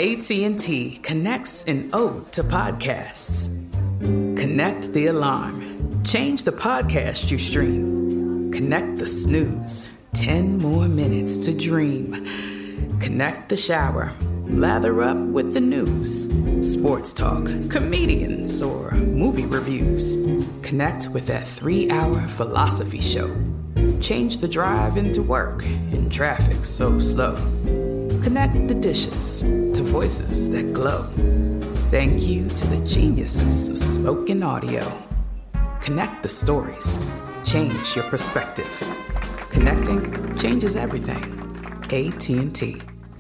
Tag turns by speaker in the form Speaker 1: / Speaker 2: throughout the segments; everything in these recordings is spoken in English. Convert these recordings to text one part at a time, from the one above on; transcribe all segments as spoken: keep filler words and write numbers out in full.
Speaker 1: A T and T connects an ode to podcasts. Connect the alarm. Change the podcast you stream. Connect the snooze. Ten more minutes to dream. Connect the shower. Lather up with the news. Sports talk, comedians, or movie reviews. Connect with that three-hour philosophy show. Change the drive into work in traffic so slow. Connect the dishes to voices that glow. Thank you to the geniuses of spoken audio. Connect the stories. Change your perspective. Connecting changes everything. A T and T.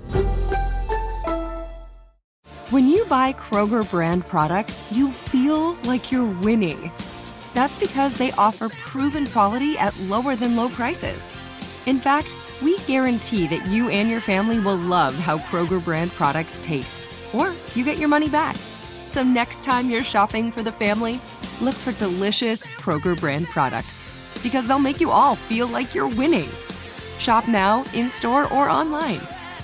Speaker 2: When you buy Kroger brand products, you feel like you're winning. That's because they offer proven quality at lower than low prices. In fact, we guarantee that you and your family will love how Kroger brand products taste, or you get your money back. So next time you're shopping for the family, look for delicious Kroger brand products, because they'll make you all feel like you're winning. Shop now, in-store, or online.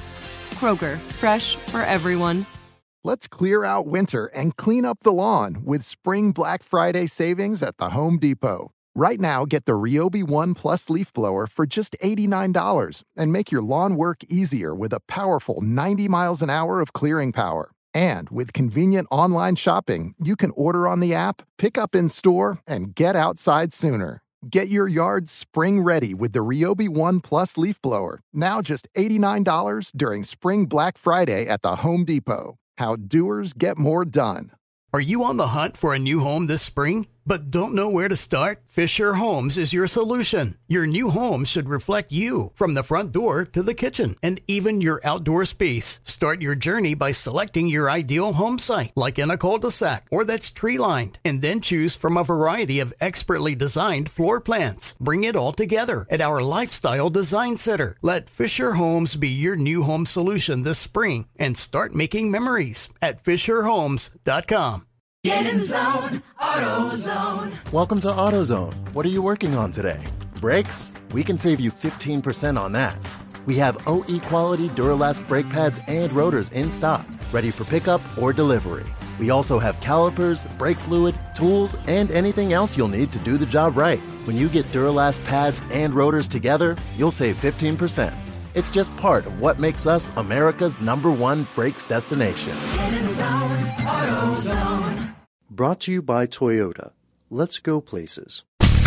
Speaker 2: Kroger, fresh for everyone.
Speaker 3: Let's clear out winter and clean up the lawn with Spring Black Friday savings at the Home Depot. Right now, get the Ryobi One Plus leaf blower for just eighty-nine dollars and make your lawn work easier with a powerful ninety miles an hour of clearing power. And with convenient online shopping, you can order on the app, pick up in store, and get outside sooner. Get your yard spring ready with the Ryobi One Plus leaf blower, now just eighty-nine dollars during Spring Black Friday at the Home Depot. How doers get more done.
Speaker 4: Are you on the hunt for a new home this spring, but don't know where to start? Fisher Homes is your solution. Your new home should reflect you, from the front door to the kitchen, and even your outdoor space. Start your journey by selecting your ideal home site, like in a cul-de-sac or that's tree-lined, and then choose from a variety of expertly designed floor plans. Bring it all together at our Lifestyle Design Center. Let Fisher Homes be your new home solution this spring, and start making memories at fisher homes dot com.
Speaker 5: Get in zone, AutoZone.
Speaker 6: Welcome to AutoZone. What are you working on today? Brakes? We can save you fifteen percent on that. We have O E quality Duralast brake pads and rotors in stock, ready for pickup or delivery. We also have calipers, brake fluid, tools, and anything else you'll need to do the job right. When you get Duralast pads and rotors together, you'll save fifteen percent. It's just part of what makes us America's number one brakes destination.
Speaker 5: Get in zone, AutoZone.
Speaker 7: Brought to you by Toyota. Let's go places.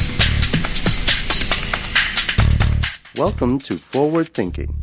Speaker 7: Welcome to Forward Thinking.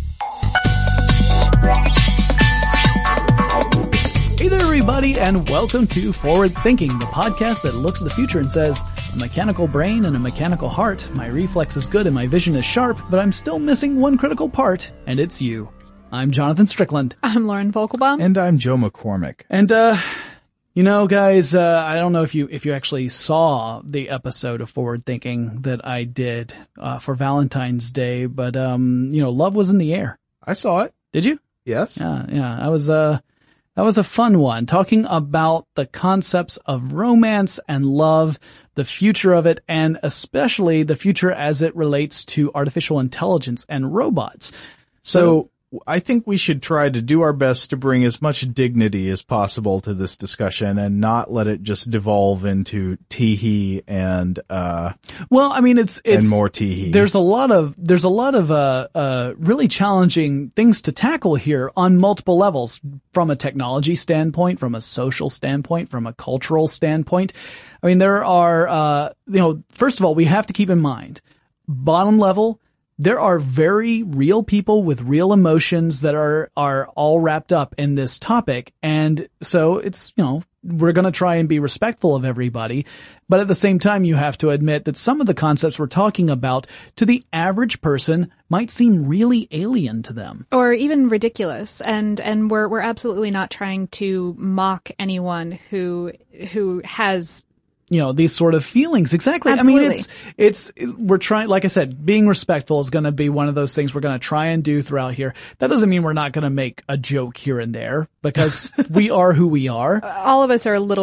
Speaker 8: Hey there, everybody, and welcome to Forward Thinking, the podcast that looks at the future and says, a mechanical brain and a mechanical heart, my reflex is good and my vision is sharp, but I'm still missing one critical part, and it's you. I'm Jonathan Strickland.
Speaker 9: I'm Lauren Vogelbaum.
Speaker 10: And I'm Joe McCormick.
Speaker 8: And, uh... You know, guys, uh, I don't know if you, if you actually saw the episode of Forward Thinking that I did, uh, for Valentine's Day, but, um, you know, love was in the air.
Speaker 10: I saw it.
Speaker 8: Did you?
Speaker 10: Yes.
Speaker 8: Yeah, yeah. I was, uh, that was a fun one, talking about the concepts of romance and love, the future of it, and especially the future as it relates to artificial intelligence and robots.
Speaker 10: So, so I think we should try to do our best to bring as much dignity as possible to this discussion and not let it just devolve into tee-hee and, uh,
Speaker 8: well, I mean, it's, it's,
Speaker 10: and more tee-hee.
Speaker 8: There's a lot of, there's a lot of, uh, uh, really challenging things to tackle here on multiple levels, from a technology standpoint, from a social standpoint, from a cultural standpoint. I mean, there are, uh, you know, first of all, we have to keep in mind, bottom level, there are very real people with real emotions that are, are all wrapped up in this topic. And so it's, you know, we're going to try and be respectful of everybody. But at the same time, you have to admit that some of the concepts we're talking about to the average person might seem really alien to them.
Speaker 9: Or even ridiculous. And, and we're, we're absolutely not trying to mock anyone who, who has,
Speaker 8: you know, these sort of feelings. Exactly.
Speaker 9: Absolutely.
Speaker 8: I mean, it's, it's, we're trying, like I said, being respectful is going to be one of those things we're going to try and do throughout here. That doesn't mean we're not going to make a joke here and there, because we are who we are.
Speaker 9: All of us are a little bit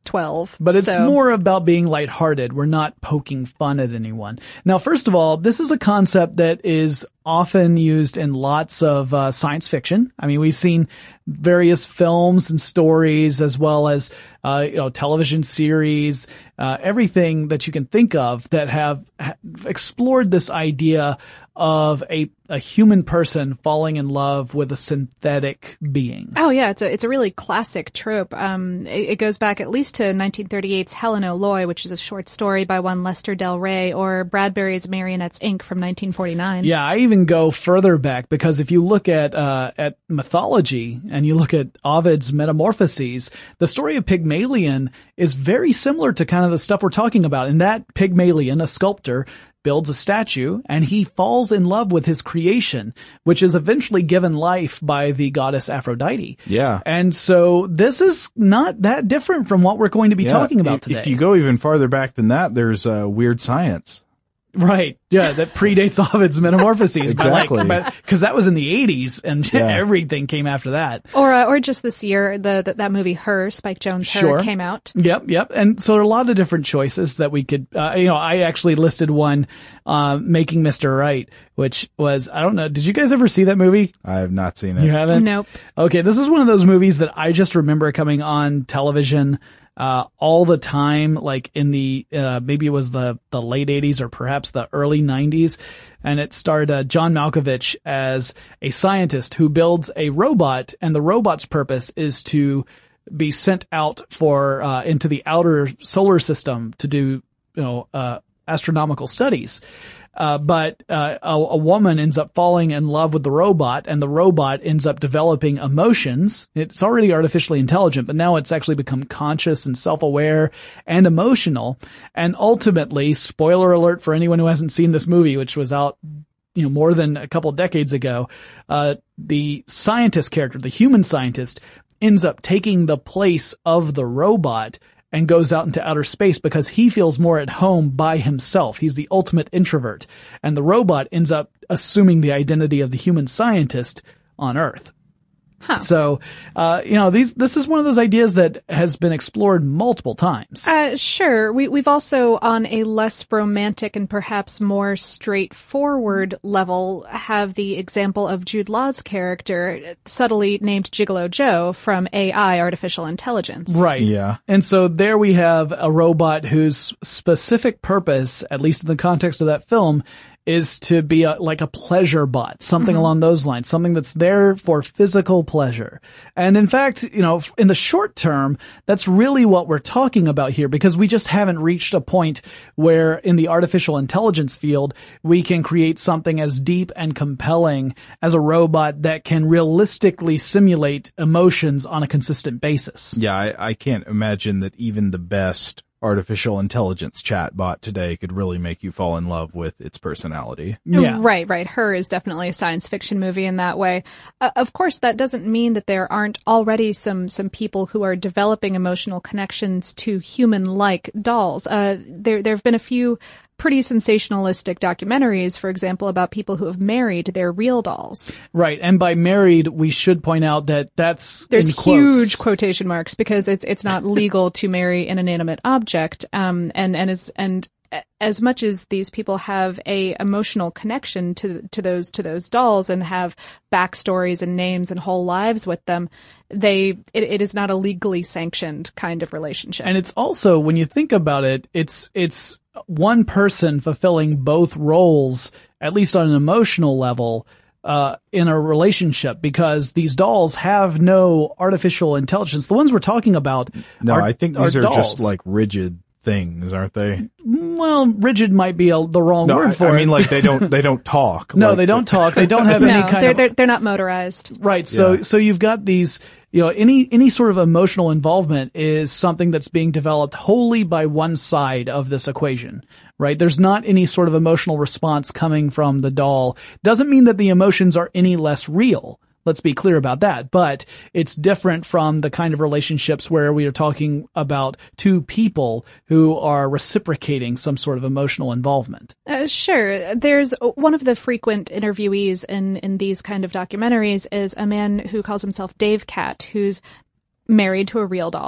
Speaker 9: twelve.
Speaker 8: But it's
Speaker 9: so.
Speaker 8: more about being lighthearted. We're not poking fun at anyone. Now, first of all, this is a concept that is often used in lots of uh, science fiction. I mean, we've seen various films and stories as well as, uh, you know, television series, uh, everything that you can think of that have, have explored this idea of a, a human person falling in love with a synthetic being.
Speaker 9: Oh yeah, it's a it's a really classic trope. Um, it, it goes back at least to nineteen thirty-eight's Helen O'Loy, which is a short story by one Lester Del Rey, or Bradbury's Marionettes Incorporated from nineteen forty-nine.
Speaker 8: Yeah, I even go further back because if you look at uh at mythology and you look at Ovid's Metamorphoses, the story of Pygmalion is very similar to kind of the stuff we're talking about. In that, Pygmalion, a sculptor, builds a statue, and he falls in love with his creation, which is eventually given life by the goddess Aphrodite.
Speaker 10: Yeah.
Speaker 8: And so this is not that different from what we're going to be
Speaker 10: yeah,
Speaker 8: talking about
Speaker 10: if,
Speaker 8: today.
Speaker 10: If you go even farther back than that, there's uh, Weird Science.
Speaker 8: Right. Yeah, that predates Ovid's Metamorphoses.
Speaker 10: Exactly.
Speaker 8: Because that was in the eighties, and
Speaker 10: Yeah.
Speaker 8: everything came after that.
Speaker 9: Or uh, or just this year, the, the that movie Her, Spike Jonze'
Speaker 8: Sure.
Speaker 9: Her, came out.
Speaker 8: Yep, yep. And so there are a lot of different choices that we could, uh, you know, I actually listed one, uh, Making Mister Right, which was, I don't know, did you guys ever see that movie?
Speaker 10: I have not seen it.
Speaker 8: You haven't?
Speaker 9: Nope.
Speaker 8: Okay, this is one of those movies that I just remember coming on television uh all the time, like in the uh maybe it was the the late eighties or perhaps the early nineties, and it starred uh, John Malkovich as a scientist who builds a robot, and the robot's purpose is to be sent out for uh into the outer solar system to do, you know, uh astronomical studies. Uh, but, uh, a, a woman ends up falling in love with the robot, and the robot ends up developing emotions. It's already artificially intelligent, but now it's actually become conscious and self-aware and emotional. And ultimately, spoiler alert for anyone who hasn't seen this movie, which was out, you know, more than a couple decades ago, uh, the scientist character, the human scientist, ends up taking the place of the robot and goes out into outer space because he feels more at home by himself. He's the ultimate introvert. And the robot ends up assuming the identity of the human scientist on Earth.
Speaker 9: Huh.
Speaker 8: So, uh, you know, these, this is one of those ideas that has been explored multiple times.
Speaker 9: Uh, sure. We, we've also, on a less romantic and perhaps more straightforward level, have the example of Jude Law's character, subtly named Gigolo Joe, from A I, Artificial Intelligence.
Speaker 8: Right.
Speaker 10: Yeah.
Speaker 8: And so there we have a robot whose specific purpose, at least in the context of that film, is to be a, like a pleasure bot, something
Speaker 9: Mm-hmm.
Speaker 8: along those lines, something that's there for physical pleasure. And in fact, you know, in the short term, that's really what we're talking about here, because we just haven't reached a point where in the artificial intelligence field, we can create something as deep and compelling as a robot that can realistically simulate emotions on a consistent basis.
Speaker 10: Yeah, I, I can't imagine that even the best artificial intelligence chatbot today could really make you fall in love with its personality.
Speaker 8: Yeah.
Speaker 9: Right, right. Her is definitely a science fiction movie in that way. Uh, of course, that doesn't mean that there aren't already some, some people who are developing emotional connections to human-like dolls. Uh, there, there have been a few pretty sensationalistic documentaries, for example, about people who have married their real dolls.
Speaker 8: Right. And by married, we should point out that that's
Speaker 9: There's
Speaker 8: in quotes.
Speaker 9: huge quotation marks because it's it's not legal to marry an inanimate object. Um, and and as and as much as these people have a emotional connection to to those to those dolls and have backstories and names and whole lives with them, they it, it is not a legally sanctioned kind of relationship.
Speaker 8: And it's also, when you think about it, it's it's one person fulfilling both roles, at least on an emotional level, uh, in a relationship, because these dolls have no artificial intelligence. The ones we're talking about
Speaker 10: No,
Speaker 8: are,
Speaker 10: I think these
Speaker 8: are,
Speaker 10: are,
Speaker 8: dolls.
Speaker 10: just like rigid things, aren't they?
Speaker 8: Well, rigid might be a, the wrong
Speaker 10: No,
Speaker 8: word
Speaker 10: I,
Speaker 8: for
Speaker 10: I
Speaker 8: it.
Speaker 10: mean, like they don't they don't talk.
Speaker 8: No,
Speaker 10: like,
Speaker 8: they don't talk. They don't have
Speaker 9: no,
Speaker 8: any kind
Speaker 9: they're,
Speaker 8: of
Speaker 9: they're they're not motorized.
Speaker 8: right. So
Speaker 10: Yeah.
Speaker 8: so you've got these. You know, any, any sort of emotional involvement is something that's being developed wholly by one side of this equation, right? There's not any sort of emotional response coming from the doll. Doesn't mean that the emotions are any less real. Let's be clear about that. But it's different from the kind of relationships where we are talking about two people who are reciprocating some sort of emotional involvement.
Speaker 9: Uh, sure. There's one of the frequent interviewees in, in these kind of documentaries is a man who calls himself Dave Cat, who's married to a real doll.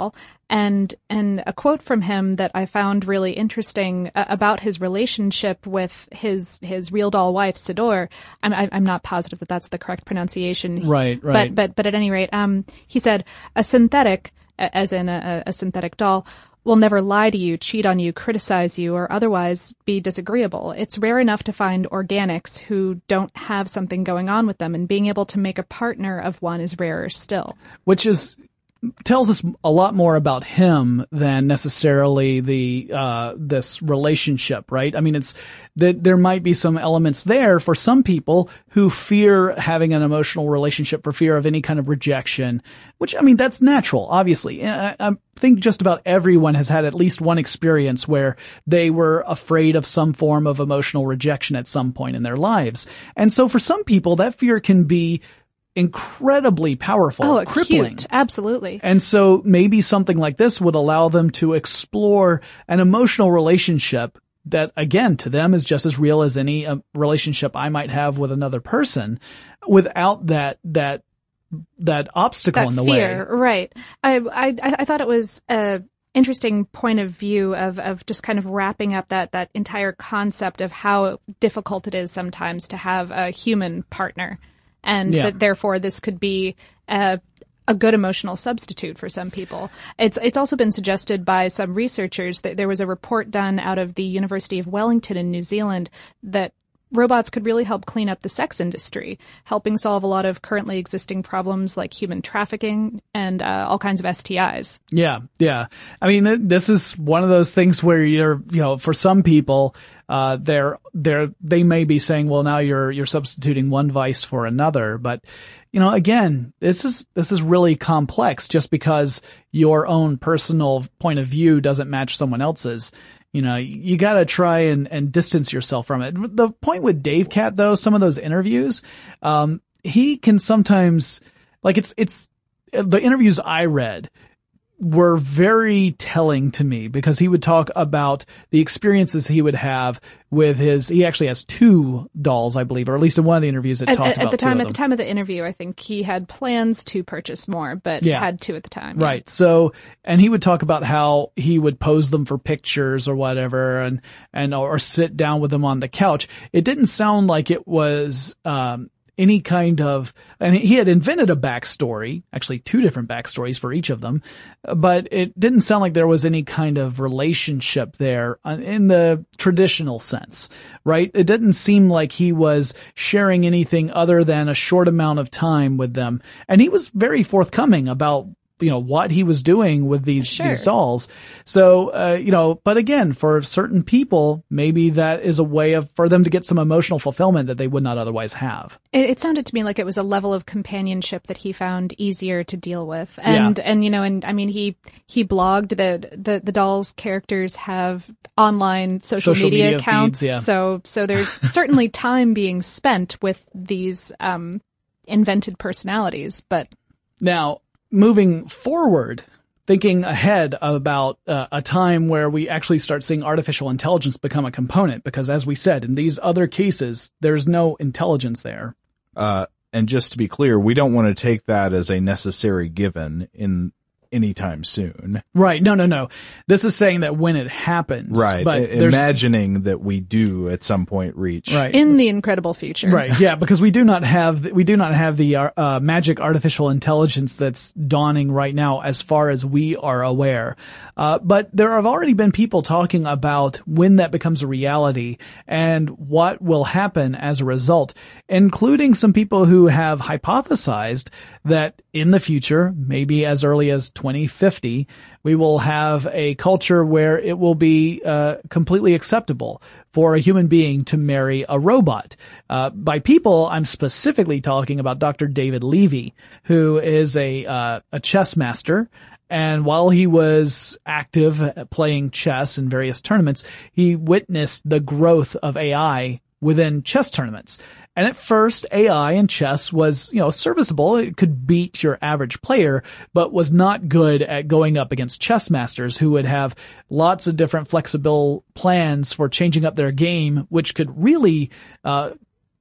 Speaker 9: And and a quote from him that I found really interesting uh, about his relationship with his his real doll wife Sidor. I'm I'm not positive that that's the correct pronunciation.
Speaker 8: Right, right.
Speaker 9: But but but at any rate, um, he said a synthetic, as in a, a synthetic doll, will never lie to you, cheat on you, criticize you, or otherwise be disagreeable. It's rare enough to find organics who don't have something going on with them, and being able to make a partner of one is rarer still.
Speaker 8: Which is tells us a lot more about him than necessarily the uh this relationship, right? I mean, it's that there might be some elements there for some people who fear having an emotional relationship for fear of any kind of rejection, which, I mean, that's natural, obviously. I, I think just about everyone has had at least one experience where they were afraid of some form of emotional rejection at some point in their lives. And so for some people, that fear can be incredibly powerful,
Speaker 9: oh,
Speaker 8: crippling.
Speaker 9: Acute. Absolutely.
Speaker 8: And so maybe something like this would allow them to explore an emotional relationship that, again, to them is just as real as any uh, relationship I might have with another person, without that that that obstacle
Speaker 9: that
Speaker 8: in the
Speaker 9: fear,
Speaker 8: way.
Speaker 9: Right. I, I I thought it was a interesting point of view of of just kind of wrapping up that that entire concept of how difficult it is sometimes to have a human partner. And
Speaker 8: yeah.
Speaker 9: that therefore this could be a, a good emotional substitute for some people. It's it's also been suggested by some researchers that there was a report done out of the University of Wellington in New Zealand that robots could really help clean up the sex industry, helping solve a lot of currently existing problems like human trafficking and uh, all kinds of S T Is.
Speaker 8: Yeah, yeah. I mean, this is one of those things where you're, you know, for some people, uh, they're, they're, they may be saying, well, now you're, you're substituting one vice for another. But, you know, again, this is, this is really complex just because your own personal point of view doesn't match someone else's. You know, you gotta try and, and distance yourself from it. The point with Dave Cat, though, some of those interviews, um, he can sometimes, like it's, it's, the interviews I read were very telling to me because he would talk about the experiences he would have with his, he actually has two dolls, I believe, or at least in one of the interviews it
Speaker 9: at,
Speaker 8: talked
Speaker 9: at,
Speaker 8: about
Speaker 9: at the time,
Speaker 8: two of
Speaker 9: At
Speaker 8: them.
Speaker 9: the time of the interview, I think he had plans to purchase more, but
Speaker 8: Yeah.
Speaker 9: had two at the time. yeah.
Speaker 8: Right. So, and he would talk about how he would pose them for pictures or whatever and, and, or sit down with them on the couch. It didn't sound like it was, um, any kind of, and he had invented a backstory, actually two different backstories for each of them, but it didn't sound like there was any kind of relationship there in the traditional sense, right? It didn't seem like he was sharing anything other than a short amount of time with them. And he was very forthcoming about, you know, what he was doing with these,
Speaker 9: Sure.
Speaker 8: these dolls. So, uh, you know, but again, for certain people, maybe that is a way of, for them to get some emotional fulfillment that they would not otherwise have.
Speaker 9: It, it sounded to me like it was a level of companionship that he found easier to deal with. And,
Speaker 8: Yeah.
Speaker 9: and, you know, and I mean, he, he blogged that the, the doll's characters have online social,
Speaker 8: Social
Speaker 9: media,
Speaker 8: media
Speaker 9: accounts.
Speaker 8: feeds, yeah.
Speaker 9: So, so there's certainly time being spent with these, um, invented personalities, but.
Speaker 8: Now, moving forward, thinking ahead about uh, a time where we actually start seeing artificial intelligence become a component, because as we said, in these other cases, there's no intelligence there.
Speaker 10: Uh, and just to be clear, we don't want to take that as a necessary given in anytime soon.
Speaker 8: Right. No, no, no. This is saying that when it happens.
Speaker 10: Right.
Speaker 8: But
Speaker 10: I-
Speaker 8: there's-
Speaker 10: imagining that we do at some point reach.
Speaker 8: Right.
Speaker 9: In the incredible future.
Speaker 8: Right. Yeah. Because we do not have, we do not have the, uh, magic artificial intelligence that's dawning right now as far as we are aware. Uh, but there have already been people talking about when that becomes a reality and what will happen as a result, including some people who have hypothesized that in the future, maybe as early as twenty fifty, we will have a culture where it will be uh, completely acceptable for a human being to marry a robot. Uh, by people, I'm specifically talking about Doctor David Levy, who is a uh, a chess master. And while he was active playing chess in various tournaments, he witnessed the growth of A I within chess tournaments. And at first, A I in chess was, you know, serviceable. It could beat your average player, but was not good at going up against chess masters who would have lots of different flexible plans for changing up their game, which could really uh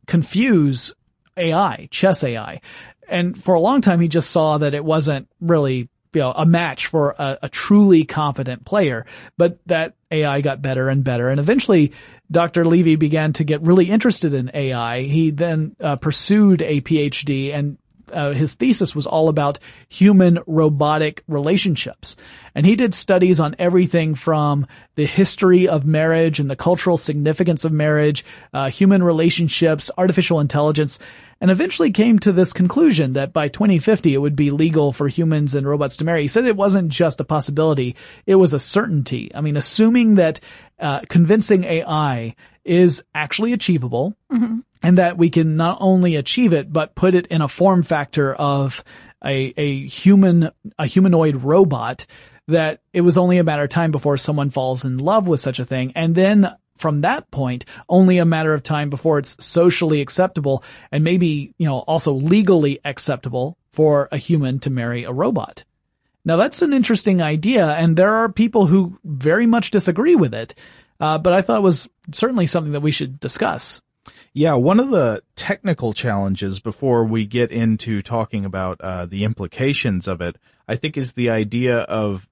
Speaker 8: confuse A I, chess A I. And for a long time, he just saw that it wasn't really you know, a match for a, a truly competent player. But that A I got better and better. And eventually Doctor Levy began to get really interested in A I. He then uh, pursued a P H D, and uh, his thesis was all about human robotic relationships. And he did studies on everything from the history of marriage and the cultural significance of marriage, uh, human relationships, artificial intelligence, and eventually came to this conclusion that by twenty fifty it would be legal for humans and robots to marry. He said it wasn't just a possibility, it was a certainty. I mean, assuming that uh, convincing A I is actually achievable, mm-hmm. and that we can not only achieve it, but put it in a form factor of a, a human, a humanoid robot, that it was only a matter of time before someone falls in love with such a thing. And then from that point, only a matter of time before it's socially acceptable and maybe, you know, also legally acceptable for a human to marry a robot. Now that's an interesting idea, and there are people who very much disagree with it. Uh, but I thought it was certainly something that we should discuss.
Speaker 10: Yeah, one of the technical challenges before we get into talking about uh, the implications of it, I think, is the idea of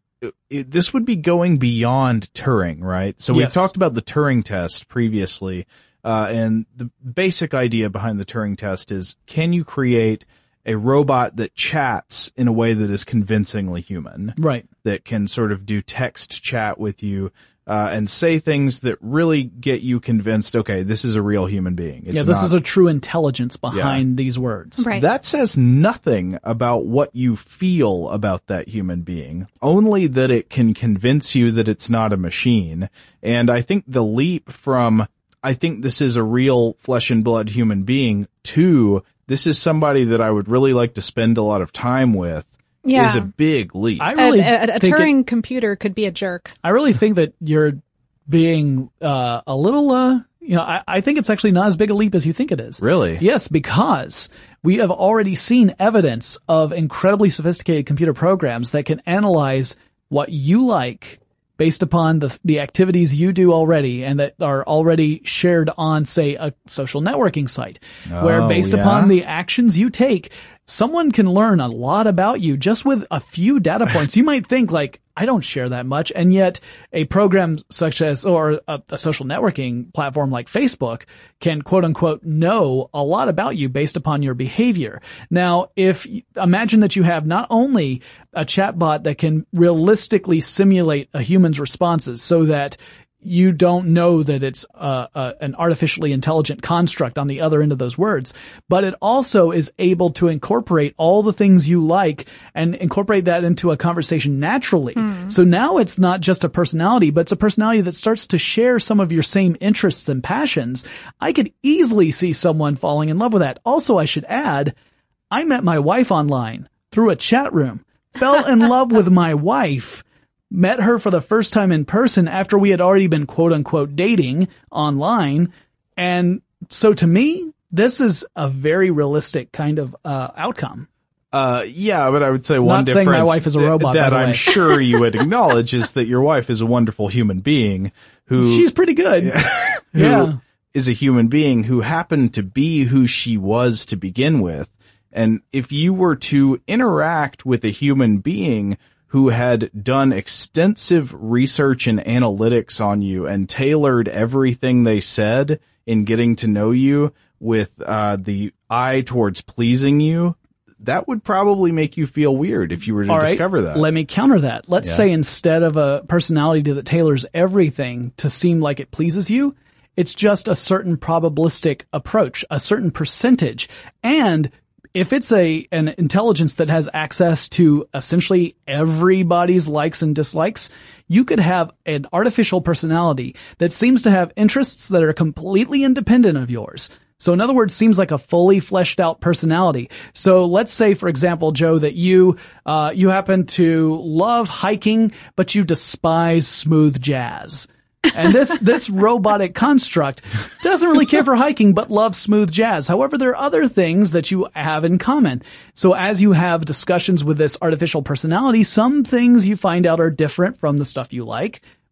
Speaker 10: it, this would be going beyond Turing, right? So we've
Speaker 8: Yes.
Speaker 10: talked about the Turing test previously, uh, and the basic idea behind the Turing test is, can you create a robot that chats in a way that is convincingly human?
Speaker 8: Right.
Speaker 10: That can sort of do text chat with you, uh, and say things that really get you convinced, okay, this is a real human being. It's
Speaker 8: yeah, this
Speaker 10: not,
Speaker 8: is a true intelligence behind
Speaker 10: Yeah.
Speaker 8: these words.
Speaker 9: Right.
Speaker 10: That says nothing about what you feel about that human being, only that it can convince you that it's not a machine. And I think the leap from, I think this is a real flesh and blood human being, to this is somebody that I would really like to spend a lot of time with,
Speaker 9: Yeah.
Speaker 10: is a big leap.
Speaker 8: I really
Speaker 9: a, a, a
Speaker 8: think it-
Speaker 9: Turing computer could be a jerk.
Speaker 8: I really think that you're being uh, a little, uh, you know, I, I think it's actually not as big a leap as you think it is.
Speaker 10: Really?
Speaker 8: Yes, because we have already seen evidence of incredibly sophisticated computer programs that can analyze what you like based upon the the activities you do already and that are already shared on, say, a social networking site, where
Speaker 10: Oh,
Speaker 8: based
Speaker 10: yeah?
Speaker 8: upon the actions you take, someone can learn a lot about you just with a few data points. You might think, like, I don't share that much, and yet a program such as, or a, a social networking platform like Facebook can quote unquote know a lot about you based upon your behavior. Now, if, imagine that you have not only a chatbot that can realistically simulate a human's responses so that you don't know that it's uh, uh, an artificially intelligent construct on the other end of those words, but it also is able to incorporate all the things you like and incorporate that into a conversation naturally.
Speaker 9: Mm.
Speaker 8: So now it's not just a personality, but it's a personality that starts to share some of your same interests and passions. I could easily see someone falling in love with that. Also, I should add, I met my wife online through a chat room, fell in love with my wife, met her for the first time in person after we had already been quote unquote dating online. And so to me, this is a very realistic kind of, uh, outcome.
Speaker 10: Uh, yeah, but I would say one
Speaker 8: Not
Speaker 10: difference
Speaker 8: saying my wife is a robot,
Speaker 10: that
Speaker 8: by the
Speaker 10: I'm
Speaker 8: way.
Speaker 10: sure you would acknowledge is that your wife is a wonderful human being who
Speaker 8: She's pretty good.
Speaker 10: who
Speaker 8: Yeah.
Speaker 10: is a human being who happened to be who she was to begin with. And if you were to interact with a human being who had done extensive research and analytics on you and tailored everything they said in getting to know you with uh the eye towards pleasing you, that would probably make you feel weird if you were to
Speaker 8: All right,
Speaker 10: discover that.
Speaker 8: Let me counter that. Let's
Speaker 10: Yeah.
Speaker 8: say instead of a personality that tailors everything to seem like it pleases you, it's just a certain probabilistic approach, a certain percentage. And if it's a an intelligence that has access to essentially everybody's likes and dislikes, you could have an artificial personality that seems to have interests that are completely independent of yours. So in other words, seems like a fully fleshed out personality. So let's say, for example, Joe, that you, uh, you happen to love hiking, but you despise smooth jazz. And this, this robotic construct doesn't really care for hiking, but loves smooth jazz. However, there are other things that you have in common. So as you have discussions with this artificial personality, some things you find out are different from the stuff you like,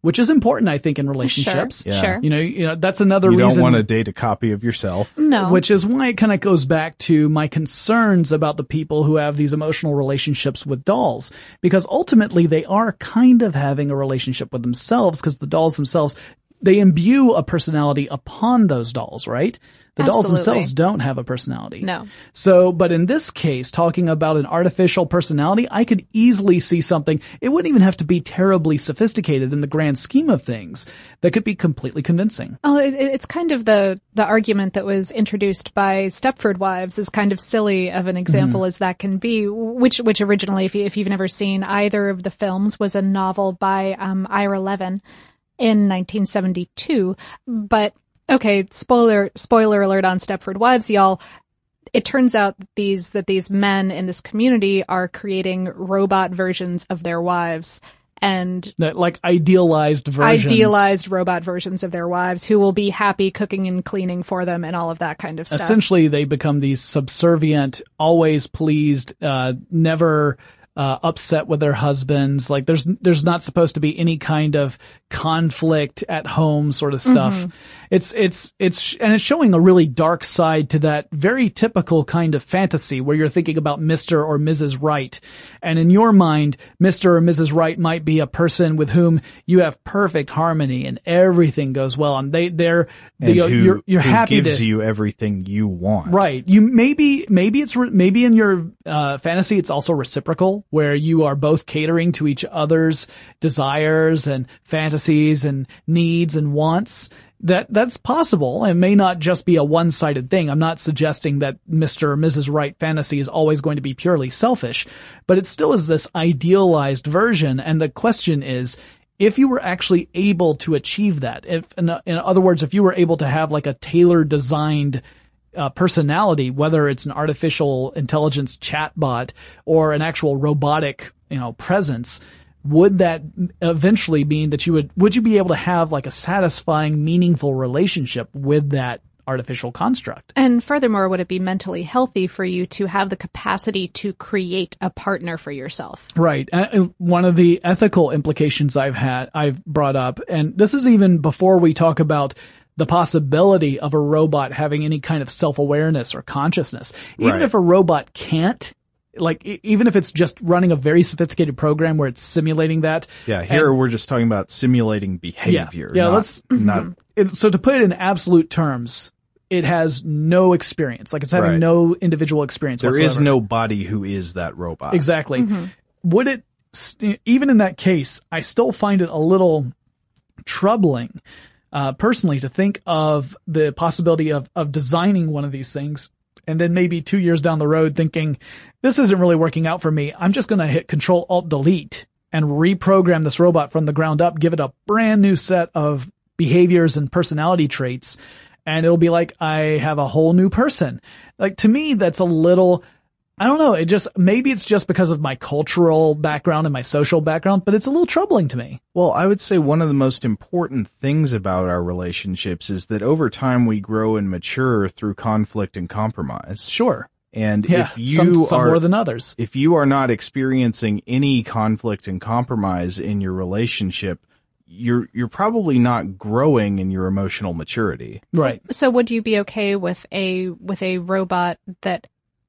Speaker 8: which is important, I think, in relationships.
Speaker 9: Sure, yeah. sure.
Speaker 8: You know, you know, that's another
Speaker 10: you
Speaker 8: reason.
Speaker 10: You don't want to date a copy of yourself.
Speaker 9: No.
Speaker 8: Which is why it kind of goes back to my concerns about the people who have these emotional relationships with dolls. Because ultimately they are kind of having a relationship with themselves, because the dolls themselves, they imbue a personality upon those dolls, right? The
Speaker 9: Absolutely.
Speaker 8: dolls themselves don't have a personality.
Speaker 9: No.
Speaker 8: So, but in this case, talking about an artificial personality, I could easily see something, it wouldn't even have to be terribly sophisticated in the grand scheme of things, that could be completely convincing.
Speaker 9: Oh, it, it's kind of the, the argument that was introduced by Stepford Wives, is kind of silly of an example mm. as that can be, which, which originally, if, you, if you've never seen either of the films, was a novel by, um, Ira Levin in nineteen seventy-two, but okay, spoiler, spoiler alert on Stepford Wives, y'all. It turns out that these, that these men in this community are creating robot versions of their wives. And
Speaker 8: that, like idealized versions.
Speaker 9: Idealized robot versions of their wives who will be happy cooking and cleaning for them and all of that kind of stuff.
Speaker 8: Essentially, they become these subservient, always pleased, uh, never, uh, upset with their husbands. Like there's, there's not supposed to be any kind of conflict at home sort of stuff. Mm-hmm. It's, it's, it's, and it's showing a really dark side to that very typical kind of fantasy where you're thinking about Mister or Missus Right. And in your mind, Mister or Missus Right might be a person with whom you have perfect harmony and everything goes well. And they, they're, they,
Speaker 10: and who,
Speaker 8: you're, you're
Speaker 10: who
Speaker 8: happy
Speaker 10: gives
Speaker 8: to,
Speaker 10: you everything you want.
Speaker 8: Right. You, maybe, maybe it's, re- maybe in your, uh, fantasy, it's also reciprocal where you are both catering to each other's desires and fantasies and needs and wants. That, that's possible. It may not just be a one-sided thing. I'm not suggesting that Mister or Missus Right fantasy is always going to be purely selfish, but it still is this idealized version. And the question is, if you were actually able to achieve that, if, in, in other words, if you were able to have like a tailor-designed uh, personality, whether it's an artificial intelligence chatbot or an actual robotic, you know, presence, would that eventually mean that you would, would you be able to have like a satisfying, meaningful relationship with that artificial construct?
Speaker 9: And furthermore, would it be mentally healthy for you to have the capacity to create a partner for yourself?
Speaker 8: Right. And one of the ethical implications I've had, I've brought up, and this is even before we talk about the possibility of a robot having any kind of self-awareness or consciousness. Even
Speaker 10: right.
Speaker 8: if a robot can't, like, even if it's just running a very sophisticated program where it's simulating that.
Speaker 10: Yeah, here
Speaker 8: and,
Speaker 10: we're just talking about simulating behavior.
Speaker 8: Yeah, yeah
Speaker 10: not,
Speaker 8: let's,
Speaker 10: not,
Speaker 8: mm-hmm. it, so to put it in absolute terms, it has no experience. Like, it's having
Speaker 10: right.
Speaker 8: no individual experience
Speaker 10: There
Speaker 8: whatsoever.
Speaker 10: is no body who is that robot.
Speaker 8: Exactly.
Speaker 9: Mm-hmm.
Speaker 8: Would it, st- even in that case, I still find it a little troubling, uh, personally, to think of the possibility of, of designing one of these things and then maybe two years down the road thinking, this isn't really working out for me. I'm just going to hit Control Alt Delete and reprogram this robot from the ground up, give it a brand new set of behaviors and personality traits, and it'll be like I have a whole new person. Like, to me, that's a little, I don't know, it just, maybe it's just because of my cultural background and my social background, but it's a little troubling to me.
Speaker 10: Well, I would say one of the most important things about our relationships is that over time we grow and mature through conflict and compromise.
Speaker 8: Sure.
Speaker 10: And
Speaker 8: yeah,
Speaker 10: if you
Speaker 8: some, some
Speaker 10: are,
Speaker 8: more than others.
Speaker 10: If you are not experiencing any conflict and compromise in your relationship, you're, you're probably not growing in your emotional maturity.
Speaker 8: Right.
Speaker 9: So would you be okay with a, with a robot that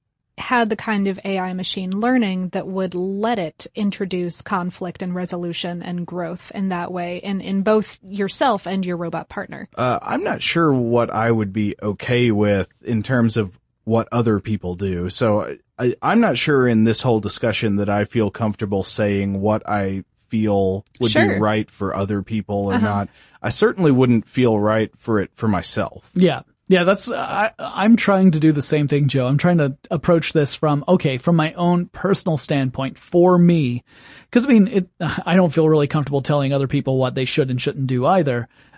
Speaker 9: had the kind of A I machine learning that would let it introduce conflict and resolution and growth in that way in, in both yourself and your robot partner?
Speaker 10: Uh, I'm not sure what I would be okay with in terms of what other people do. So I, I'm not sure in this whole discussion that I feel comfortable saying what I feel would
Speaker 9: sure.
Speaker 10: be right for other people or
Speaker 9: uh-huh.
Speaker 10: not. I certainly wouldn't feel right for it for myself.
Speaker 8: Yeah. Yeah, that's, I, I'm trying to do the same thing, Joe. I'm trying to approach this from, okay, from my own personal standpoint for me. Cause I mean, it, I don't feel really comfortable telling other people what they should and shouldn't do either.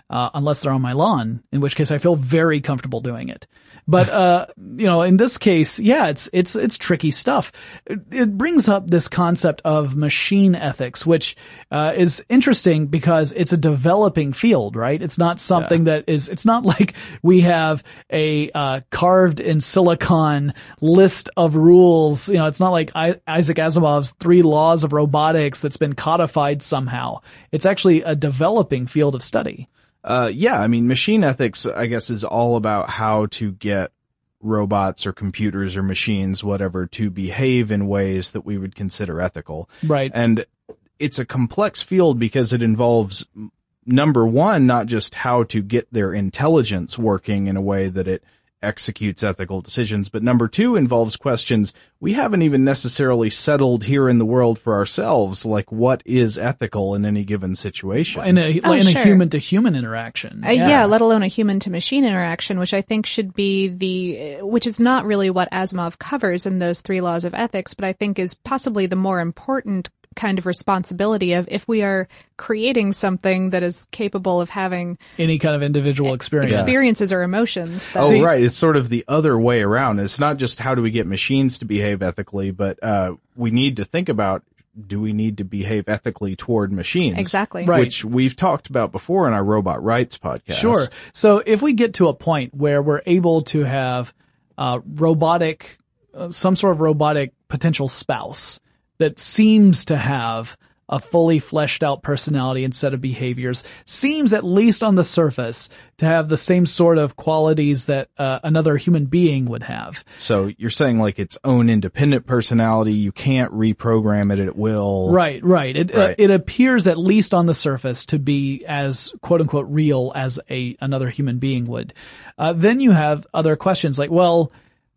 Speaker 8: uh, unless they're on my lawn, in which case I feel very comfortable doing it. But, uh, you know, in this case, yeah, it's, it's, it's tricky stuff. It, it brings up this concept of machine ethics, which, uh, is interesting because it's a developing field, right? It's not something yeah. that is, it's not like we have a, uh, carved in silicon list of rules. You know, it's not like I, Isaac Asimov's three laws of robotics that's been codified somehow. It's actually a developing field of study.
Speaker 10: Uh, yeah, I mean, machine ethics, I guess, is all about how to get robots or computers or machines, whatever, to behave in ways that we would consider ethical.
Speaker 8: Right.
Speaker 10: And it's a complex field because it involves, number one, not just how to get their intelligence working in a way that it executes ethical decisions, but number two involves questions we haven't even necessarily settled here in the world for ourselves, like what is ethical in any given situation.
Speaker 8: In a,
Speaker 9: oh,
Speaker 8: in
Speaker 9: sure.
Speaker 8: a human-to-human interaction.
Speaker 9: Uh, yeah. yeah, let alone a human-to-machine interaction, which I think should be the, which is not really what Asimov covers in those three laws of ethics, but I think is possibly the more important kind of responsibility of if we are creating something that is capable of having
Speaker 8: any kind of individual experience,
Speaker 9: experiences or emotions.
Speaker 10: That- oh, right. It's sort of the other way around. It's not just how do we get machines to behave ethically, but uh we need to think about, do we need to behave ethically toward machines?
Speaker 9: Exactly.
Speaker 8: Right.
Speaker 10: Which we've talked about before in our Robot Rights podcast.
Speaker 8: Sure. So if we get to a point where we're able to have uh robotic, uh, some sort of robotic potential spouse that seems to have a fully fleshed out personality and set of behaviors, seems at least on the surface to have the same sort of qualities that uh, another human being would have.
Speaker 10: So you're saying like its own independent personality, you can't reprogram it at will.
Speaker 8: Right, right. It
Speaker 10: right.
Speaker 8: Uh, it appears at least on the surface to be as quote unquote real as a another human being would. Uh, then you have other questions like, well,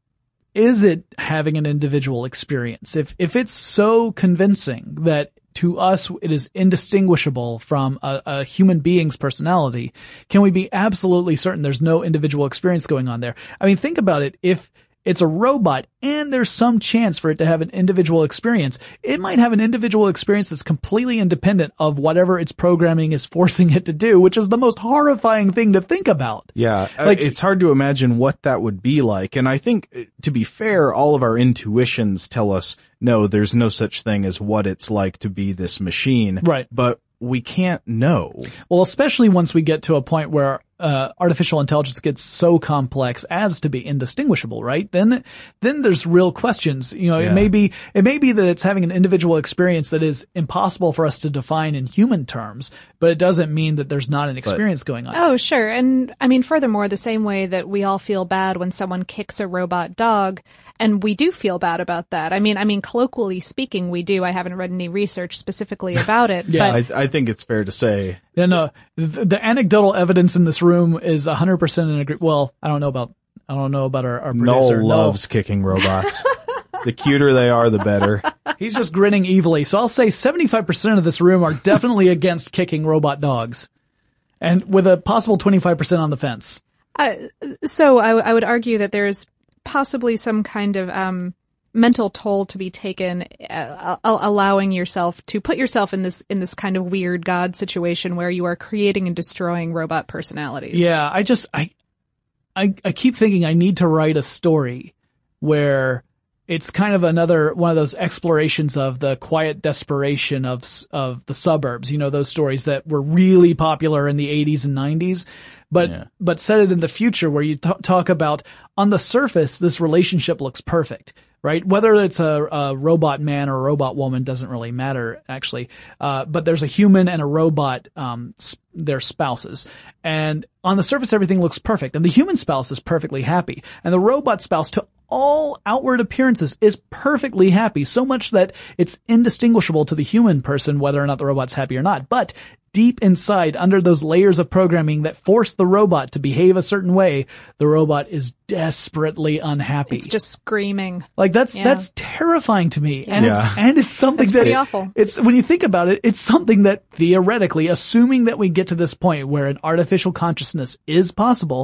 Speaker 8: is it having an individual experience? If if it's so convincing that to us it is indistinguishable from a, a human being's personality, can we be absolutely certain there's no individual experience going on there? I mean, think about it. If it's a robot and there's some chance for it to have an individual experience, it might have an individual experience that's completely independent of whatever its programming is forcing it to do, which is the most horrifying thing to think about.
Speaker 10: Yeah,
Speaker 8: like,
Speaker 10: it's hard to imagine what that would be like. And I think, to be fair, all of our intuitions tell us, no, there's no such thing as what it's like to be this machine.
Speaker 8: Right.
Speaker 10: But we can't know.
Speaker 8: Well, especially once we get to a point where uh artificial intelligence gets so complex as to be indistinguishable, right? Then then there's real questions. You know,
Speaker 10: yeah.
Speaker 8: it may be it may be that it's having an individual experience that is impossible for us to define in human terms, but it doesn't mean that there's not an experience
Speaker 10: but,
Speaker 8: going on.
Speaker 9: Oh, sure. And I mean, furthermore, the same way that we all feel bad when someone kicks a robot dog, and we do feel bad about that. I mean, I mean, colloquially speaking, we do. I haven't read any research specifically about it.
Speaker 8: yeah,
Speaker 9: but
Speaker 10: I, I think it's fair to say.
Speaker 8: Yeah, no, the, the anecdotal evidence in this room is one hundred percent in agreement. Well, I don't know about, I don't know about our, our producer.
Speaker 10: Noel loves
Speaker 8: no.
Speaker 10: kicking robots. The cuter they are, the better.
Speaker 8: He's just grinning evilly. So I'll say seventy-five percent of this room are definitely against kicking robot dogs. And with a possible twenty-five percent on the fence.
Speaker 9: Uh, so I, I would argue that there's possibly some kind of um mental toll to be taken, uh, allowing yourself to put yourself in this in this kind of weird God situation where you are creating and destroying robot personalities.
Speaker 8: Yeah, I just I I I keep thinking I need to write a story where it's kind of another one of those explorations of the quiet desperation of of the suburbs. You know, those stories that were really popular in the eighties and nineties. But, yeah. but set it in the future where you t- talk about on the surface, this relationship looks perfect, right? Whether it's a, a robot man or a robot woman doesn't really matter, actually. Uh, but there's a human and a robot, um, sp- their spouses. And on the surface, everything looks perfect. And the human spouse is perfectly happy. And the robot spouse, to all outward appearances, is perfectly happy. So much that it's indistinguishable to the human person whether or not the robot's happy or not. But deep inside, under those layers of programming that force the robot to behave a certain way, the robot is desperately unhappy.
Speaker 9: It's just screaming.
Speaker 8: Like that's
Speaker 9: yeah.
Speaker 8: that's terrifying to me, and
Speaker 10: yeah.
Speaker 8: it's and it's something
Speaker 9: that's
Speaker 8: that
Speaker 9: pretty
Speaker 8: it,
Speaker 9: awful.
Speaker 8: It's when you think about it, it's something that theoretically, assuming that we get to this point where an artificial consciousness is possible,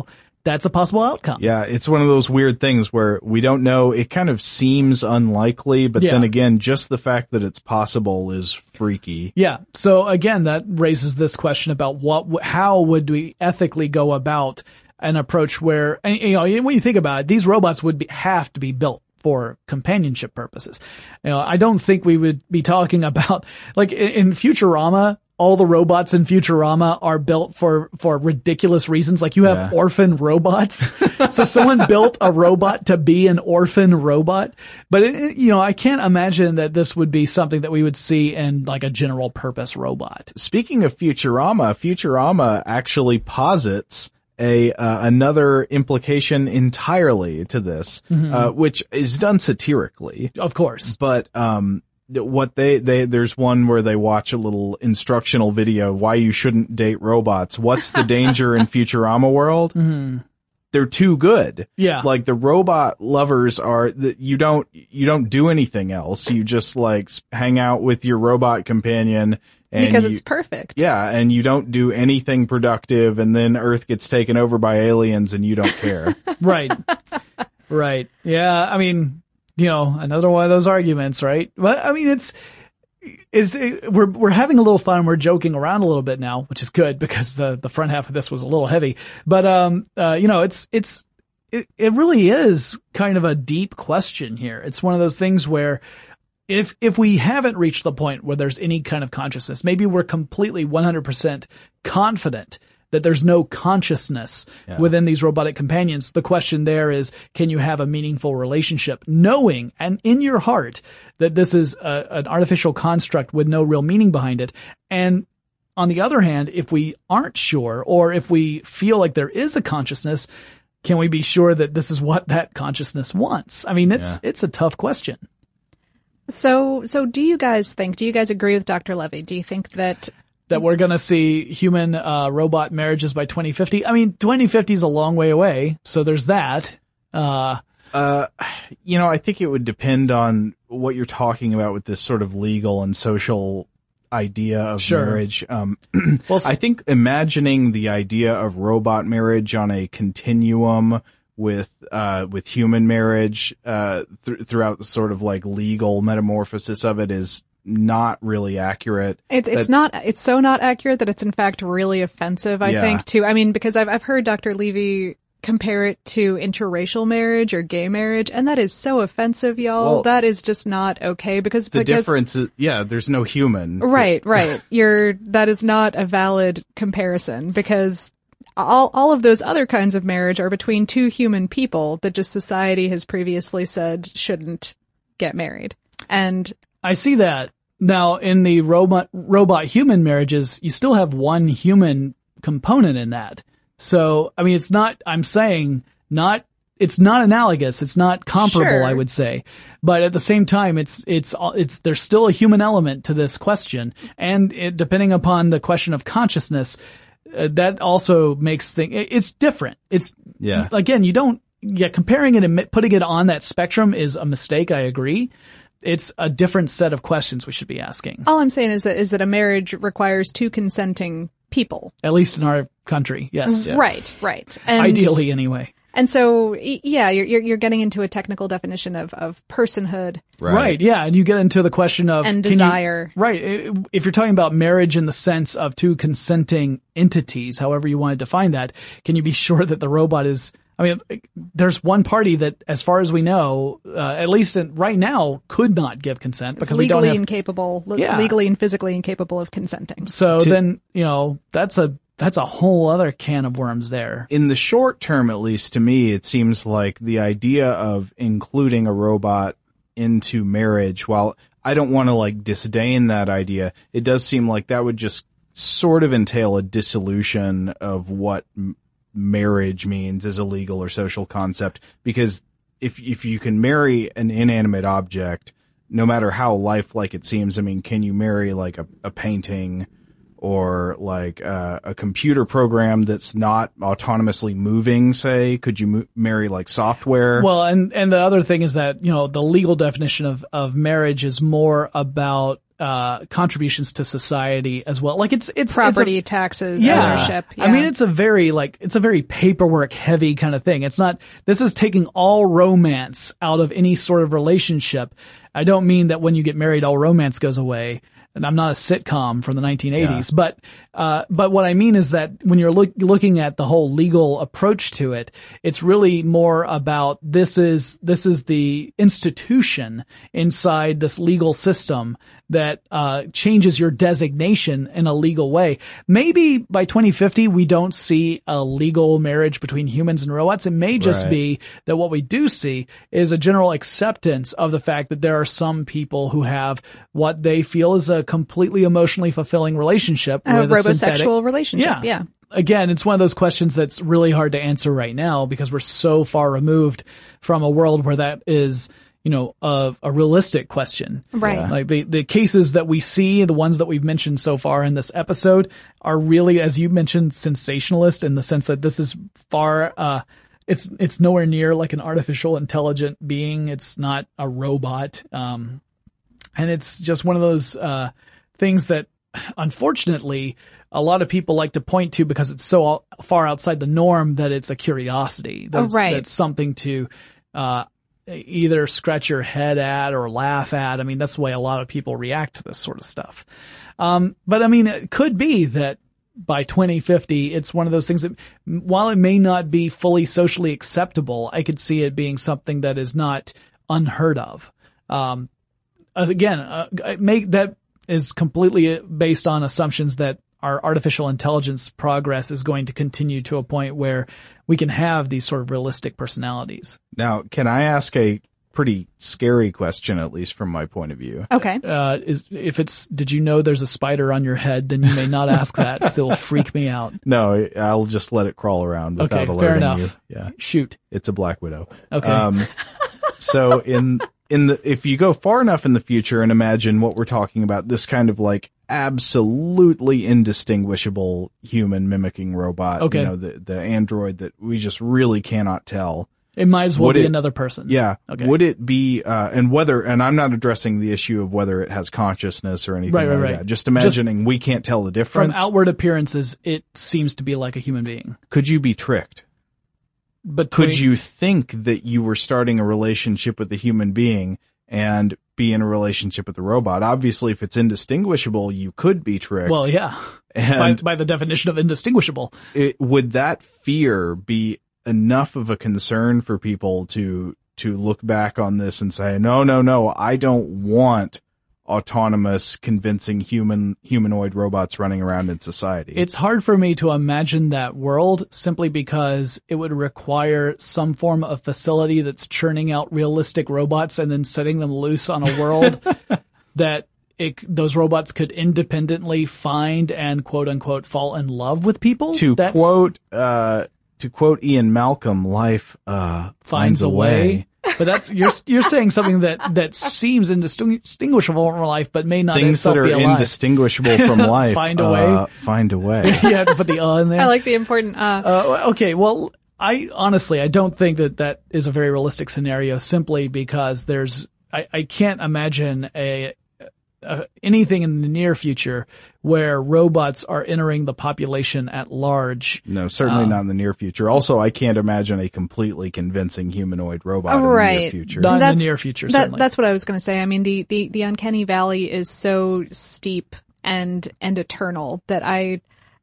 Speaker 8: that's a possible outcome.
Speaker 10: Yeah, it's one of those weird things where we don't know. It kind of seems unlikely, but
Speaker 8: Yeah.
Speaker 10: then again, just the fact that it's possible is freaky.
Speaker 8: Yeah. So again, that raises this question about what, how would we ethically go about an approach where, and, you know, when you think about it, these robots would be, have to be built for companionship purposes. You know, I don't think we would be talking about, like in, in Futurama, all the robots in Futurama are built for, for ridiculous reasons. Like you have
Speaker 10: Yeah.
Speaker 8: orphan robots. So someone built a robot to be an orphan robot. But, it, you know, I can't imagine that this would be something that we would see in like a general purpose robot.
Speaker 10: Speaking of Futurama, Futurama actually posits a uh, another implication entirely to this,
Speaker 8: Mhm.
Speaker 10: uh, which is done satirically,
Speaker 8: of course.
Speaker 10: But um, what they they there's one where they watch a little instructional video why you shouldn't date robots. What's the danger in Futurama world?
Speaker 8: Mm-hmm.
Speaker 10: They're too good.
Speaker 8: Yeah.
Speaker 10: Like the robot lovers are that you don't you don't do anything else. You just like hang out with your robot companion. And
Speaker 9: because
Speaker 10: you,
Speaker 9: it's perfect.
Speaker 10: Yeah, and you don't do anything productive, and then Earth gets taken over by aliens, and you don't care.
Speaker 8: Right. Right. Yeah. I mean, you know, another one of those arguments, right? Well, I mean, it's, is it, we're, we're having a little fun. We're joking around a little bit now, which is good because the, the front half of this was a little heavy, but, um, uh, you know, it's, it's, it, it really is kind of a deep question here. It's one of those things where, If, if we haven't reached the point where there's any kind of consciousness, maybe we're completely one hundred percent confident that there's no consciousness
Speaker 10: Yeah.
Speaker 8: within these robotic companions. The question there is, can you have a meaningful relationship knowing and in your heart that this is a, an artificial construct with no real meaning behind it? And on the other hand, if we aren't sure, or if we feel like there is a consciousness, can we be sure that this is what that consciousness wants? I mean, it's,
Speaker 10: Yeah.
Speaker 8: it's a tough question.
Speaker 9: So, so do you guys think, do you guys agree with Doctor Levy? Do you think that
Speaker 8: That we're going to see human uh, robot marriages by twenty fifty? I mean, twenty fifty is a long way away, so there's that. Uh,
Speaker 10: Uh, you know, I think it would depend on what you're talking about with this sort of legal and social idea of
Speaker 8: Sure.
Speaker 10: marriage. Um,
Speaker 8: Well,
Speaker 10: I think imagining the idea of robot marriage on a continuum with, uh, with human marriage, uh, th- throughout the sort of like legal metamorphosis of it is not really accurate.
Speaker 9: It's it's
Speaker 10: That-
Speaker 9: not it's so not accurate that it's in fact really offensive, I
Speaker 10: Yeah.
Speaker 9: think, too. I mean, because I've I've heard Doctor Levy compare it to interracial marriage or gay marriage, and that is so offensive, y'all.
Speaker 10: Well,
Speaker 9: that is just not okay because
Speaker 10: The
Speaker 9: because
Speaker 10: difference is, yeah, there's no human.
Speaker 9: right, right. You're that is not a valid comparison because all all of those other kinds of marriage are between two human people that just society has previously said shouldn't get married. And
Speaker 8: I see that. Now, in the robot, robot human marriages, you still have one human component in that. So, I mean, it's not, I'm saying, not, it's not analogous. It's not comparable,
Speaker 9: Sure.
Speaker 8: I would say. But at the same time, it's, it's, it's, there's still a human element to this question. And it, depending upon the question of consciousness, uh, that also makes things, it, it's different. It's,
Speaker 10: Yeah.
Speaker 8: again, you don't, yeah, comparing it and putting it on that spectrum is a mistake. I agree. It's a different set of questions we should be asking.
Speaker 9: all I'm saying is that is that a marriage requires two consenting people.
Speaker 8: At least in our country, yes.
Speaker 9: Right, right. And,
Speaker 8: Ideally, anyway.
Speaker 9: And so, y- yeah, you're, you're, you're getting into a technical definition of, of personhood.
Speaker 8: Right. Yeah. And you get into the question of
Speaker 9: And
Speaker 8: can you-
Speaker 9: desire.
Speaker 8: right. I- If you're talking about marriage in the sense of two consenting entities, however you want to define that, can you be sure that the robot is, I mean, there's one party that, as far as we know, uh, at least in, right now, could not give consent
Speaker 9: It's
Speaker 8: because we don't
Speaker 9: legally
Speaker 8: have,
Speaker 9: incapable, le-
Speaker 8: Yeah.
Speaker 9: legally and physically incapable of consenting.
Speaker 8: so
Speaker 10: To-
Speaker 8: then, you know, that's a, that's a whole other can of worms there.
Speaker 10: In the short term, at least to me, it seems like the idea of including a robot into marriage, while I don't want to like disdain that idea, it does seem like that would just sort of entail a dissolution of what m- marriage means as a legal or social concept. Because if, if you can marry an inanimate object, no matter how lifelike it seems, I mean, can you marry like a, a painting or like uh, a computer program that's not autonomously moving, say? Could you mo- marry like software?
Speaker 8: Well, and, and the other thing is that, you know, the legal definition of, of marriage is more about uh, contributions to society as well. Like it's, it's,
Speaker 9: property,
Speaker 8: it's a,
Speaker 9: taxes,
Speaker 8: yeah.
Speaker 9: ownership. Yeah.
Speaker 8: I mean, it's a very, like, it's a very paperwork heavy kind of thing. It's not, this is taking all romance out of any sort of relationship. I don't mean that when you get married, all romance goes away. And I'm not a sitcom from the nineteen eighties, yeah. but, uh, but what I mean is that when you're look, looking at the whole legal approach to it, it's really more about this is, this is the institution inside this legal system that, uh, changes your designation in a legal way. Maybe by twenty fifty, we don't see a legal marriage between humans and robots. It may just
Speaker 10: Right.
Speaker 8: be that what we do see is a general acceptance of the fact that there are some people who have what they feel is a completely emotionally fulfilling relationship
Speaker 9: a
Speaker 8: with a
Speaker 9: robosexual
Speaker 8: synthetic
Speaker 9: relationship.
Speaker 8: Yeah.
Speaker 9: yeah.
Speaker 8: Again, it's one of those questions that's really hard to answer right now because we're so far removed from a world where that is, you know, a, a realistic question.
Speaker 9: Right. Yeah.
Speaker 8: Like the, the cases that we see, the ones that we've mentioned so far in this episode are really, as you mentioned, sensationalist in the sense that this is far, uh, it's, it's nowhere near like an artificial intelligent being. It's not a robot. Um, and it's just one of those, uh, things that unfortunately a lot of people like to point to because it's so far outside the norm that it's a curiosity. That's,
Speaker 9: oh, right.
Speaker 8: that's something to, uh, either scratch your head at or laugh at. I mean, that's the way a lot of people react to this sort of stuff. Um, but I mean, it could be that by twenty fifty, it's one of those things that while it may not be fully socially acceptable, I could see it being something that is not unheard of. Um, as again, uh, make that is completely based on assumptions that our artificial intelligence progress is going to continue to a point where we can have these sort of realistic personalities.
Speaker 10: Now, can I ask a pretty scary question, at least from my point of view?
Speaker 9: Okay.
Speaker 8: Uh, is, if it's, did you know there's a spider on your head, then you may not ask that because it will freak me out.
Speaker 10: No, I'll just let it crawl around without
Speaker 8: okay,
Speaker 10: alerting
Speaker 8: fair enough.
Speaker 10: you. Yeah.
Speaker 8: Shoot.
Speaker 10: It's a black widow.
Speaker 8: Okay.
Speaker 10: Um, so in, in the, if you go far enough in the future and imagine what we're talking about, this kind of like absolutely indistinguishable human mimicking robot,
Speaker 8: okay.
Speaker 10: you know, the, the android that we just really cannot tell.
Speaker 8: It might as well
Speaker 10: would
Speaker 8: be
Speaker 10: it,
Speaker 8: another person.
Speaker 10: Yeah.
Speaker 8: Okay.
Speaker 10: Would it be, uh, and whether, and I'm not addressing the issue of whether it has consciousness or anything
Speaker 8: right, right,
Speaker 10: like
Speaker 8: right.
Speaker 10: that. Just imagining Just we can't tell the difference.
Speaker 8: From outward appearances, it seems to be like a human being.
Speaker 10: Could you be tricked?
Speaker 8: But
Speaker 10: could you think that you were starting a relationship with a human being and be in a relationship with a robot? Obviously, if it's indistinguishable, you could be tricked.
Speaker 8: Well, yeah.
Speaker 10: And
Speaker 8: by, by the definition of indistinguishable.
Speaker 10: It, would that fear be enough of a concern for people to to look back on this and say, no, no, no, I don't want autonomous, convincing human humanoid robots running around in society?
Speaker 8: It's hard for me to imagine that world simply because it would require some form of facility that's churning out realistic robots and then setting them loose on a world that it, those robots could independently find and quote unquote fall in love with people.
Speaker 10: To
Speaker 8: that's,
Speaker 10: quote, uh, to quote Ian Malcolm, life, uh, finds, finds a way. way.
Speaker 8: But that's, you're, you're saying something that, that seems indistinguishable from life, but may not
Speaker 10: Things that are
Speaker 8: be alive.
Speaker 10: indistinguishable from life.
Speaker 8: Find a
Speaker 10: uh,
Speaker 8: way.
Speaker 10: Find a way.
Speaker 8: You have to put the uh in there.
Speaker 9: I like the important uh.
Speaker 8: uh. Okay, well, I honestly, I don't think that that is a very realistic scenario simply because there's, I, I can't imagine a, a, anything in the near future where robots are entering the population at large.
Speaker 10: No, certainly
Speaker 8: um,
Speaker 10: not in the near future. Also, I can't imagine a completely convincing humanoid robot
Speaker 9: right.
Speaker 10: in the near future.
Speaker 8: Not
Speaker 9: that's,
Speaker 8: in the near future,
Speaker 9: that,
Speaker 8: certainly.
Speaker 9: That's what I was going to say. I mean, the, the, the uncanny valley is so steep and, and eternal that I,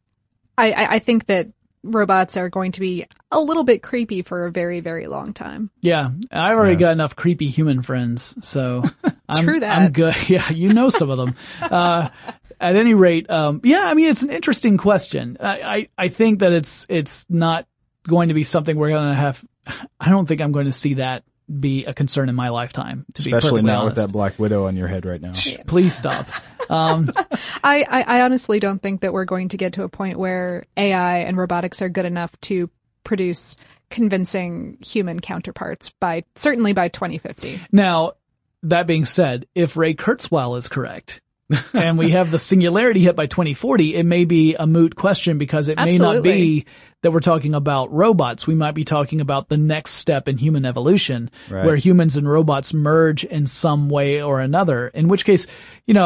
Speaker 9: I, I think that robots are going to be a little bit creepy for a very, very long time.
Speaker 8: Yeah. I've already
Speaker 10: Yeah.
Speaker 8: got enough creepy human friends, so I'm,
Speaker 9: True that.
Speaker 8: I'm good. Yeah, you know some of them. Uh, at any rate, um, yeah, I mean, it's an interesting question. I, I, I think that it's, it's not going to be something we're going to have, I don't think I'm going to see that be a concern in my lifetime, to be
Speaker 10: Especially
Speaker 8: perfectly
Speaker 10: now
Speaker 8: honest.
Speaker 10: with that Black Widow on your head right now.
Speaker 8: Please stop. Um,
Speaker 9: I, I, I honestly don't think that we're going to get to a point where A I and robotics are good enough to produce convincing human counterparts by, certainly by twenty fifty.
Speaker 8: Now, that being said, if Ray Kurzweil is correct, and we have the singularity hit by twenty forty, it may be a moot question because it may
Speaker 9: Absolutely.
Speaker 8: not be that we're talking about robots. We might be talking about the next step in human evolution,
Speaker 10: Right.
Speaker 8: where humans and robots merge in some way or another, in which case, you know,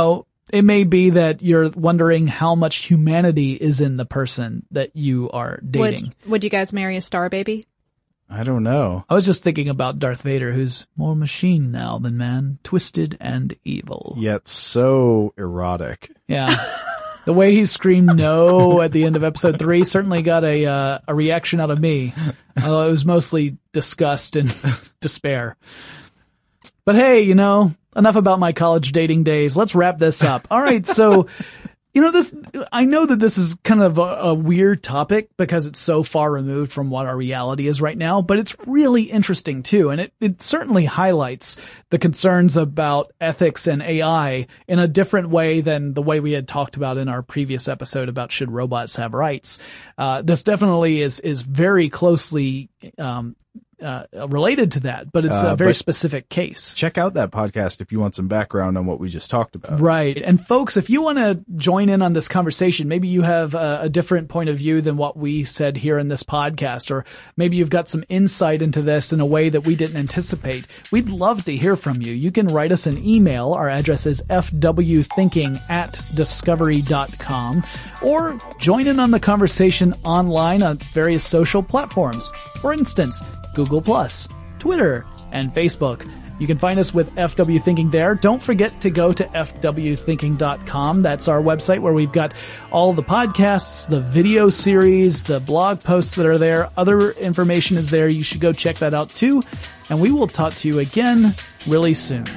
Speaker 8: It may be that you're wondering how much humanity is in the person that you are dating.
Speaker 9: Would, would you guys marry a star baby?
Speaker 10: I don't know.
Speaker 8: I was just thinking about Darth Vader, who's more machine now than man, twisted and evil.
Speaker 10: Yet so erotic.
Speaker 8: Yeah. The way he screamed no at the end of episode three certainly got a uh, a reaction out of me. Although it was mostly disgust and despair. But hey, you know, enough about my college dating days. Let's wrap this up. All right, so, you know, this, I know that this is kind of a, a weird topic because it's so far removed from what our reality is right now, but it's really interesting too. And it, it certainly highlights the concerns about ethics and A I in a different way than the way we had talked about in our previous episode about should robots have rights. Uh, this definitely is, is very closely, um, Uh, related to that, but it's
Speaker 10: uh,
Speaker 8: a very specific case.
Speaker 10: Check out that podcast if you want some background on what we just talked about.
Speaker 8: Right. And folks, if you want to join in on this conversation, maybe you have a, a different point of view than what we said here in this podcast, or maybe you've got some insight into this in a way that we didn't anticipate. We'd love to hear from you. You can write us an email. Our address is f w thinking at discovery dot com, or join in on the conversation online on various social platforms. For instance, Google Plus, Twitter, and Facebook. You can find us with F W Thinking there. Don't forget to go to f w thinking dot com. That's our website where we've got all the podcasts, the video series, the blog posts that are there. Other information is there. You should go check that out too. And we will talk to you again really soon.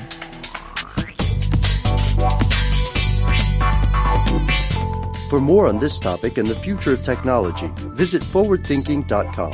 Speaker 7: For more on this topic and the future of technology, visit forward thinking dot com.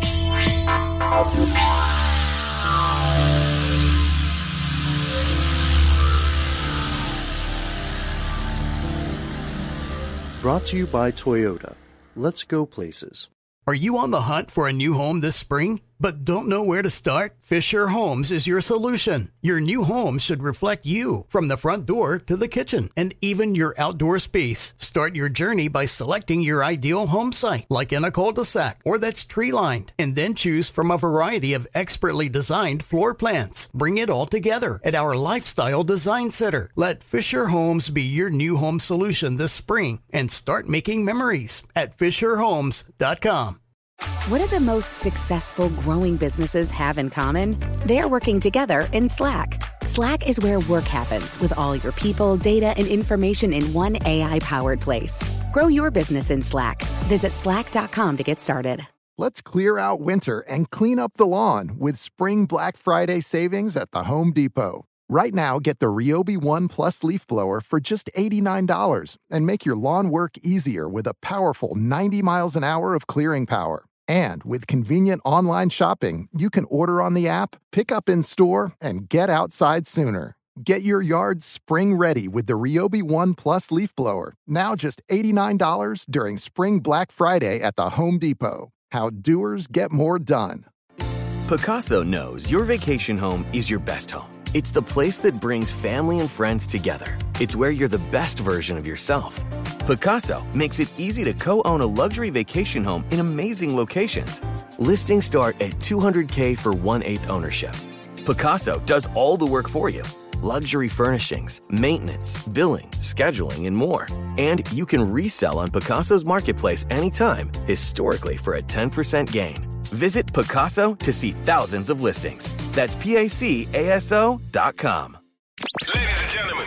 Speaker 7: Brought to you by Toyota. Let's go places.
Speaker 4: Are you on the hunt for a new home this spring, but don't know where to start? Fisher Homes is your solution. Your new home should reflect you, from the front door to the kitchen, and even your outdoor space. Start your journey by selecting your ideal home site, like in a cul-de-sac or that's tree-lined, and then choose from a variety of expertly designed floor plans. Bring it all together at our Lifestyle Design Center. Let Fisher Homes be your new home solution this spring, and start making memories at fisher homes dot com.
Speaker 11: What do the most successful growing businesses have in common? They're working together in Slack. Slack is where work happens, with all your people, data, and information in one A I-powered place. Grow your business in Slack. Visit slack dot com to get started.
Speaker 3: Let's clear out winter and clean up the lawn with Spring Black Friday savings at the Home Depot. Right now, get the Ryobi One Plus leaf blower for just eighty-nine dollars and make your lawn work easier with a powerful ninety miles an hour of clearing power. And with convenient online shopping, you can order on the app, pick up in store, and get outside sooner. Get your yard spring ready with the Ryobi One Plus leaf blower, now just eighty-nine dollars during Spring Black Friday at the Home Depot. How doers get more done.
Speaker 12: Picasso knows your vacation home is your best home. It's the place that brings family and friends together. It's where you're the best version of yourself. Picasso makes it easy to co-own a luxury vacation home in amazing locations. Listings start at two hundred thousand dollars for one-eighth ownership. Picasso does all the work for you. Luxury furnishings, maintenance, billing, scheduling, and more. And you can resell on Picasso's marketplace anytime, historically for a ten percent gain. Visit Picasso to see thousands of listings. That's P A C A S O dot com.
Speaker 13: Ladies and gentlemen,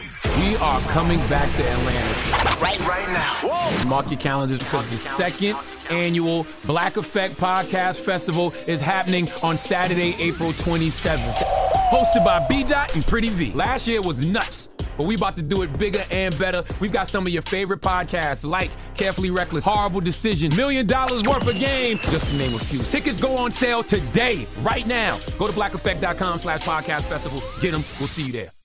Speaker 13: we are coming back to Atlanta.
Speaker 5: Right, right now. Whoa.
Speaker 13: Mark your calendars because the second annual Black Effect Podcast Festival is happening on Saturday, April twenty-seventh. Hosted by B-Dot and Pretty V. Last year was nuts, but we about to do it bigger and better. We've got some of your favorite podcasts like Carefully Reckless, Horrible Decision, Million Dollars Worth of Game, just to name a few. Tickets go on sale today, right now. Go to black effect dot com slash podcast festival. Get them. We'll see you there.